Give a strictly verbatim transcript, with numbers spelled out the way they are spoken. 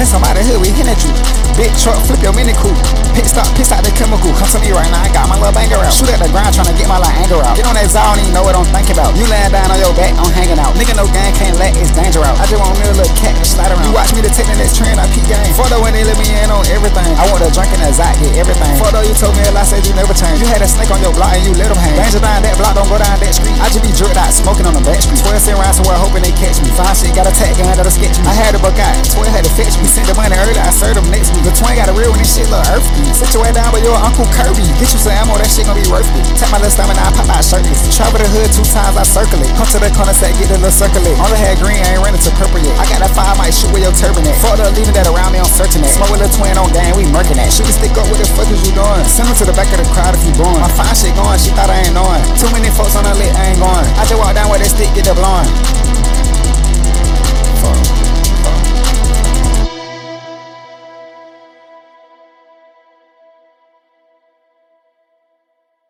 Chase somebody hood, we hitting at you. Big truck, flip your mini coupe. Pit stop, piss out the chemical. Come to me right now, I got my little banger out. Shoot at the ground, tryna get my like anger out. Get on that zone, even know what I'm thinking about. You laying down on your back, I'm hanging out. Nigga, no gang can't let it's danger out. I just want me a little cat to slide around. You watch me to take the next trend, I keep game. Photo when they let me in on everything. I want the drink and the Zot, get everything. Photo, you told me a lie, said you never change. You had a snake on your block and you let them hang. Danger down that block, don't go down that street. I just be dripped out, smoking on the back street. twelve sitting around somewhere hoping they catch me. Fine shit, got a tag gun that'll sketch me. I had a book out, twelve had to fetch me. Sent the money early, I served them next week. The twin got a real one, this shit look earthy. Sit your way down with your Uncle Kirby. Get you some ammo, that shit gon' be worth it. Take my little stamina, I pop out shirtless. Travel the hood two times, I circle it. Come to the corner set, get the little circle it. Only had green, I ain't running to purple yet. I got that fire, might shoot with your turban at. Fuck the leaving that around me, I'm searching that. Smoke with a twin on gang, we murking that. Shoot the stick up, what the fuck is you doing? Send him to the back of the crowd if you born. My fine shit going, she thought I ain't knowing. Too many folks on the lit, I ain't going. I just walk down with that stick, get the blowing.